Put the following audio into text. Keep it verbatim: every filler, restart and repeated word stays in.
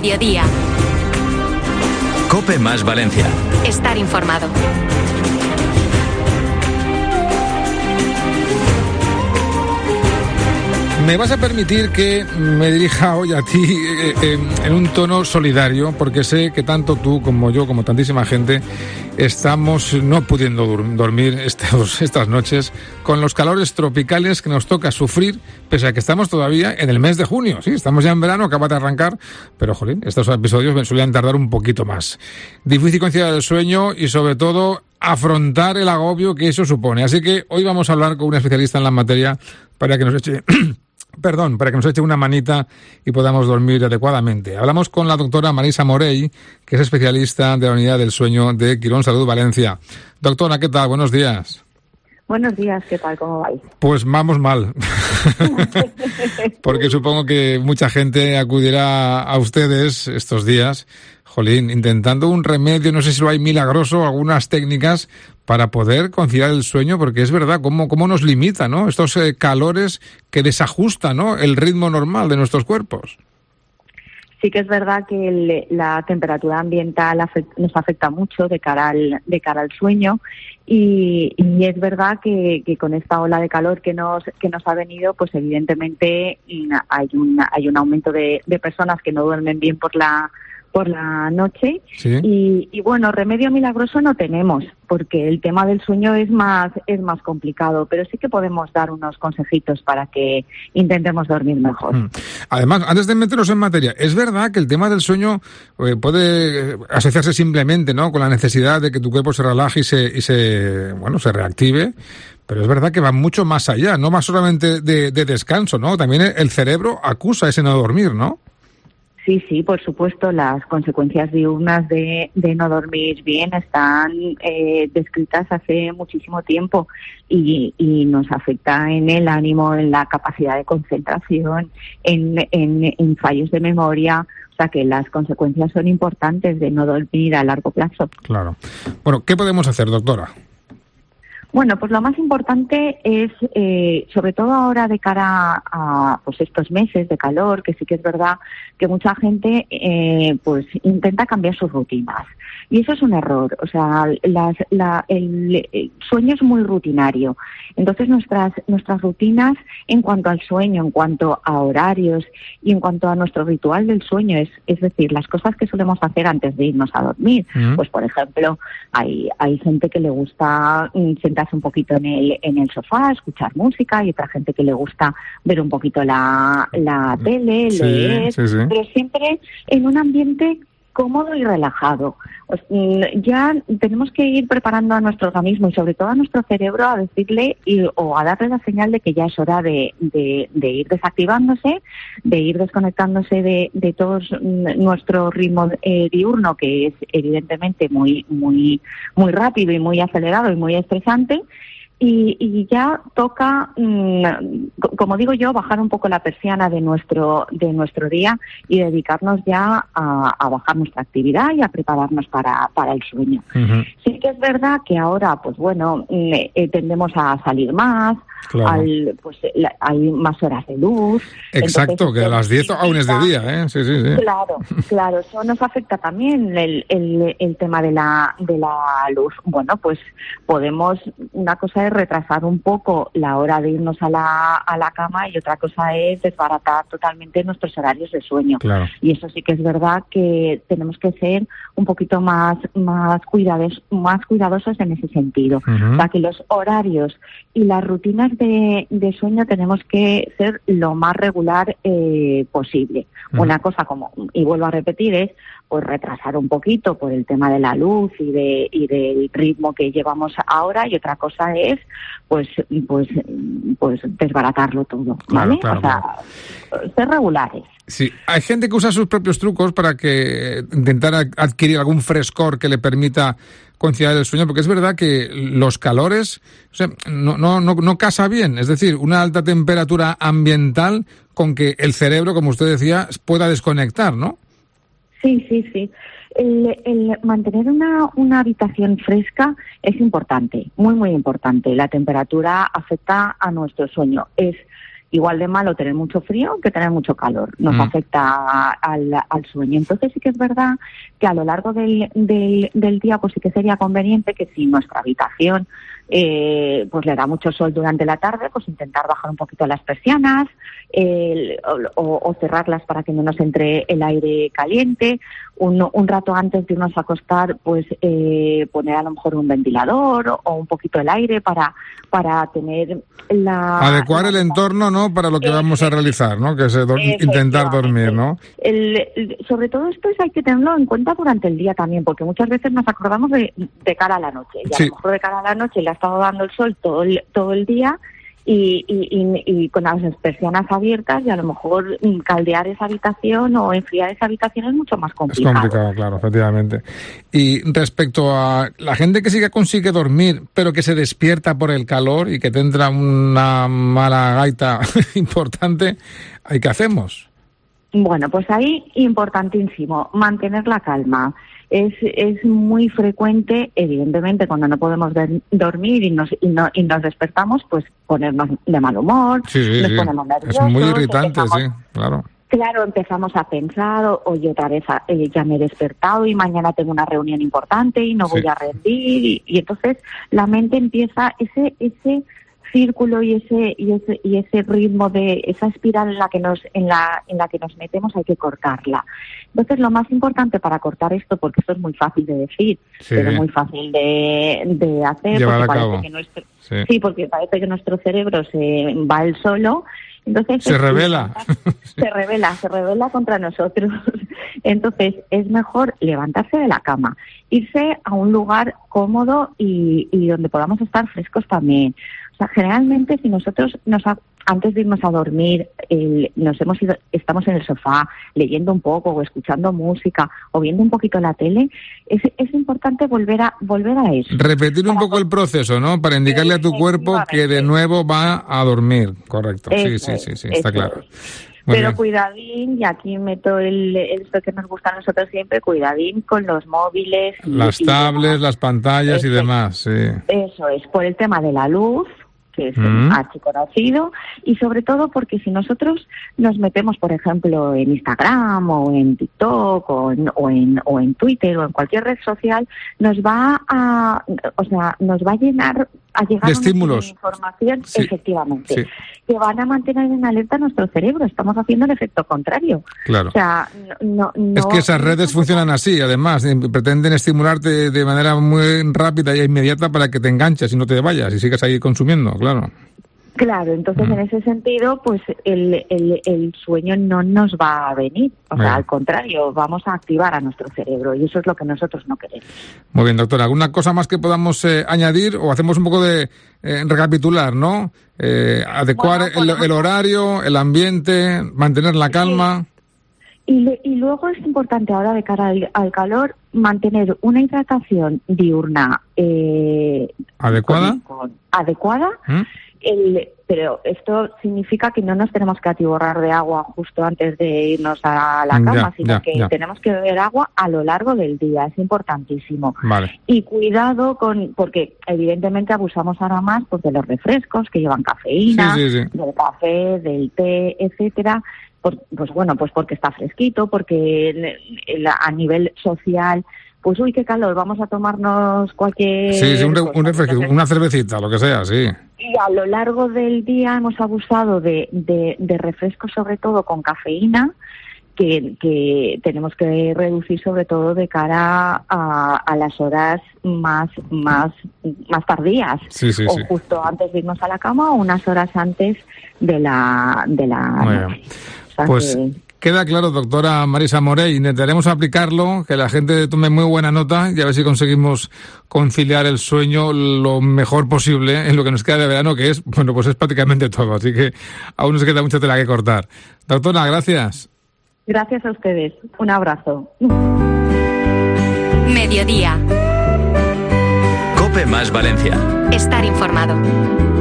mediodía. COPE más Valencia. Estar informado. Me vas a permitir que me dirija hoy a ti eh, eh, en un tono solidario, porque sé que tanto tú como yo, como tantísima gente, estamos no pudiendo dur- dormir estos, estas noches con los calores tropicales que nos toca sufrir, pese a que estamos todavía en el mes de junio. Sí, estamos ya en verano, acaba de arrancar, pero, jolín, estos episodios me solían tardar un poquito más. Difícil conciliar el sueño y, sobre todo, afrontar el agobio que eso supone. Así que hoy vamos a hablar con una especialista en la materia para que nos eche... Perdón, para que nos eche una manita y podamos dormir adecuadamente. Hablamos con la doctora Marisa Morell, que es especialista de la Unidad del Sueño de Quirón Salud Valencia. Doctora, ¿qué tal? Buenos días. Buenos días, ¿qué tal? ¿Cómo vais? Pues vamos mal, porque supongo que mucha gente acudirá a ustedes estos días, jolín, intentando un remedio, no sé si lo hay milagroso, algunas técnicas para poder conciliar el sueño, porque es verdad, cómo, cómo nos limita, ¿no? Estos eh, calores que desajustan, ¿no?, el ritmo normal de nuestros cuerpos. Sí que es verdad que el, la temperatura ambiental afect, nos afecta mucho de cara al, de cara al sueño y, y es verdad que, que con esta ola de calor que nos que nos ha venido, pues evidentemente hay un, hay un aumento de, de personas que no duermen bien por la por la noche. Sí. y, y bueno, remedio milagroso no tenemos, porque el tema del sueño es más es más complicado, pero sí que podemos dar unos consejitos para que intentemos dormir mejor. Mm. Además, antes de meternos en materia, es verdad que el tema del sueño eh, puede asociarse simplemente, ¿no?, con la necesidad de que tu cuerpo se relaje y se y se bueno se reactive, pero es verdad que va mucho más allá, no más solamente de, de descanso, ¿no? También el cerebro acusa ese no dormir, ¿no? Sí, sí, por supuesto, las consecuencias diurnas de, de no dormir bien están eh, descritas hace muchísimo tiempo y, y nos afecta en el ánimo, en la capacidad de concentración, en, en, en fallos de memoria. O sea que las consecuencias son importantes de no dormir a largo plazo. Claro. Bueno, ¿qué podemos hacer, doctora? Bueno, pues lo más importante es, eh, sobre todo ahora de cara a pues estos meses de calor, que sí que es verdad que mucha gente eh, pues intenta cambiar sus rutinas. Y eso es un error. O sea, las, la, el, el sueño es muy rutinario. Entonces nuestras nuestras rutinas en cuanto al sueño, en cuanto a horarios y en cuanto a nuestro ritual del sueño, es, es decir, las cosas que solemos hacer antes de irnos a dormir. Mm. Pues, por ejemplo, hay hay gente que le gusta mm, sentarse un poquito en el en el sofá, escuchar música, y otra gente que le gusta ver un poquito la, la tele, sí, leer, sí, sí. pero siempre en un ambiente cómodo y relajado. Pues, ya tenemos que ir preparando a nuestro organismo y sobre todo a nuestro cerebro a decirle y, o a darle la señal de que ya es hora de, de, de ir desactivándose, de ir desconectándose de, de todo nuestro ritmo eh, diurno, que es evidentemente muy, muy, muy rápido y muy acelerado y muy estresante. Y, y ya toca, mmm, como digo yo, bajar un poco la persiana de nuestro de nuestro día y dedicarnos ya a, a bajar nuestra actividad y a prepararnos para, para el sueño. Uh-huh. Sí que es verdad que ahora, pues bueno, eh, tendemos a salir más, claro. al, pues la, hay más horas de luz. Exacto, entonces, que a las diez aún es de día, ¿eh? Sí, sí, sí. Claro, claro, eso nos afecta también el, el, el tema de la, de la luz. Bueno, pues podemos, una cosa es retrasar un poco la hora de irnos a la a la cama y otra cosa es desbaratar totalmente nuestros horarios de sueño. Claro. Y eso sí que es verdad que tenemos que ser un poquito más más cuidados más cuidadosos en ese sentido. Uh-huh. O sea, que los horarios y las rutinas de, de sueño tenemos que ser lo más regular eh, posible. Uh-huh. Una cosa, como y vuelvo a repetir, es pues retrasar un poquito por el tema de la luz y de y del ritmo que llevamos ahora, y otra cosa es pues pues pues desbaratarlo todo, ¿vale? Claro, claro, o sea, claro. Ser regulares. Sí, hay gente que usa sus propios trucos para que intentar adquirir algún frescor que le permita conciliar el sueño, porque es verdad que los calores, o sea, no, no, no, no casa bien, es decir, una alta temperatura ambiental con que el cerebro, como usted decía, pueda desconectar, ¿no? Sí, sí, sí. El, el mantener una, una habitación fresca es importante, muy, muy importante. La temperatura afecta a nuestro sueño. Es igual de malo tener mucho frío que tener mucho calor. Nos mm. afecta al, al sueño. Entonces sí que es verdad que a lo largo del, del, del día pues sí que sería conveniente que si nuestra habitación eh, pues le da mucho sol durante la tarde, pues intentar bajar un poquito las persianas eh, o, o cerrarlas para que no nos entre el aire caliente. Un, un rato antes de irnos a acostar, pues eh, poner a lo mejor un ventilador o, o un poquito el aire para para tener la... Adecuar la, el entorno, ¿no?, para lo que eh, vamos a realizar, ¿no?, que es do- intentar dormir, ¿no? El, el, sobre todo esto es, hay que tenerlo en cuenta durante el día también, porque muchas veces nos acordamos de, de cara a la noche. Y a sí. lo mejor de cara a la noche le ha estado dando el sol todo el, todo el día y, y, y, y con las persianas abiertas, y a lo mejor caldear esa habitación o enfriar esa habitación es mucho más complicado. Es complicado, claro, efectivamente. Y respecto a la gente que sí que consigue dormir, pero que se despierta por el calor y que tendrá una mala gaita importante, ¿ahí qué hacemos? Bueno, pues ahí importantísimo, mantener la calma. Es, es muy frecuente, evidentemente, cuando no podemos de, dormir y nos, y, no, y nos despertamos, pues ponernos de mal humor, sí, sí, nos sí. ponemos nerviosos. Es muy irritante, empezamos, sí, claro. Claro, empezamos a pensar, oye, otra vez eh, ya me he despertado y mañana tengo una reunión importante y no voy sí. a rendir. Y, y entonces la mente empieza ese ese círculo y ese y ese y ese ritmo de esa espiral en la que nos en la en la que nos metemos, hay que cortarla. Entonces lo más importante para cortar esto, porque esto es muy fácil de decir, sí. pero muy fácil de, de hacer, llevar porque a parece cabo. que nuestro sí. sí, porque parece que nuestro cerebro se va él solo. Entonces se revela. Se revela, se revela contra nosotros. Entonces es mejor levantarse de la cama, irse a un lugar cómodo y, y donde podamos estar frescos también. O sea, generalmente si nosotros nos ha, antes de irnos a dormir el, nos hemos ido, estamos en el sofá leyendo un poco o escuchando música o viendo un poquito la tele, es, es importante volver a volver a eso. Repetir un poco el proceso, ¿no? Para indicarle a tu cuerpo que de nuevo va a dormir, correcto. Sí, sí, sí, sí, está claro. Muy Pero bien. Cuidadín, y aquí meto el, esto que nos gusta a nosotros siempre, cuidadín con los móviles. Las y, tablets, y las pantallas eso, y demás, sí. Eso es, por el tema de la luz, que es mm. archiconocido, y sobre todo porque si nosotros nos metemos, por ejemplo, en Instagram o en TikTok o en, o en, o en Twitter o en cualquier red social, nos va a, o sea, nos va a llenar, a llegar de estímulos. A información, sí. efectivamente, sí. que van a mantener en alerta nuestro cerebro. Estamos haciendo el efecto contrario. Claro. O sea, no, no, es que esas redes no, funcionan así, además, pretenden estimularte de manera muy rápida e inmediata para que te enganches y no te vayas y sigas ahí consumiendo, claro. Claro, entonces mm. en ese sentido, pues el, el, el sueño no nos va a venir. O sea, bien. Al contrario, vamos a activar a nuestro cerebro y eso es lo que nosotros no queremos. Muy bien, doctora. ¿Alguna cosa más que podamos eh, añadir o hacemos un poco de eh, recapitular, ¿no? Eh, adecuar bueno, el, el horario, el ambiente, mantener la calma. Sí. Y, le, y luego es importante ahora de cara al, al calor mantener una hidratación diurna eh, adecuada. Con, con, adecuada. ¿Mm? El, pero esto significa que no nos tenemos que atiborrar de agua justo antes de irnos a la cama, ya, sino ya, que ya. tenemos que beber agua a lo largo del día, es importantísimo. Vale. Y cuidado con, porque evidentemente abusamos ahora más pues, de los refrescos que llevan cafeína, sí, sí, sí. del café, del té, etcétera. Por, pues bueno, pues porque está fresquito, porque a nivel social, pues uy, qué calor, vamos a tomarnos cualquier... Sí, sí un, un refresco, una cervecita, lo que sea, sí. Y a lo largo del día hemos abusado de, de, de refrescos, sobre todo con cafeína, que, que tenemos que reducir sobre todo de cara a, a las horas más, más, más tardías. Sí, sí, o sí. justo antes de irnos a la cama o unas horas antes de la, de la noche. O sea pues... que... Queda claro, doctora Marisa Morey. Intentaremos aplicarlo, que la gente tome muy buena nota y a ver si conseguimos conciliar el sueño lo mejor posible en lo que nos queda de verano, que es, bueno, pues es prácticamente todo. Así que aún nos queda mucha tela que cortar. Doctora, gracias. Gracias a ustedes. Un abrazo. Mediodía. COPE más Valencia. Estar informado.